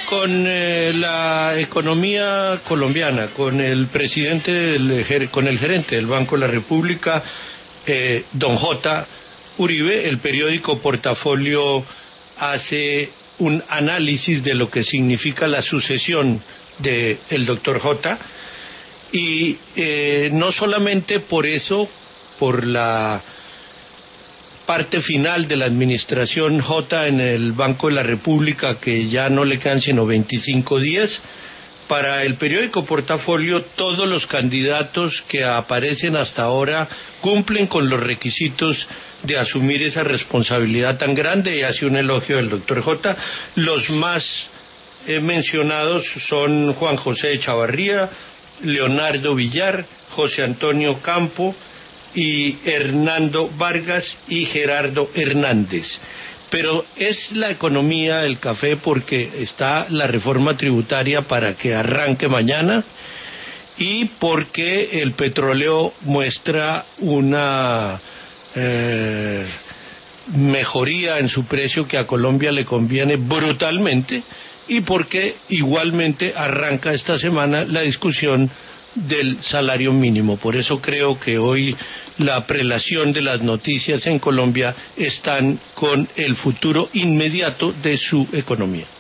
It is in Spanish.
con la economía colombiana, con el presidente, con el gerente del Banco de la República, don J. Uribe. El periódico Portafolio hace un análisis de lo que significa la sucesión del doctor J. Y no solamente por eso, por la parte final de la administración J en el Banco de la República, que ya no le quedan sino 25 días, para el periódico Portafolio todos los candidatos que aparecen hasta ahora cumplen con los requisitos de asumir esa responsabilidad tan grande, y hace un elogio del doctor J. Los más mencionados son Juan José Echavarría, Leonardo Villar, José Antonio Campo y Hernando Vargas y Gerardo Hernández. Pero es la economía el café porque está la reforma tributaria para que arranque mañana y porque el petróleo muestra una mejoría en su precio que a Colombia le conviene brutalmente, y porque igualmente arranca esta semana la discusión del salario mínimo. Por eso creo que hoy la prelación de las noticias en Colombia están con el futuro inmediato de su economía.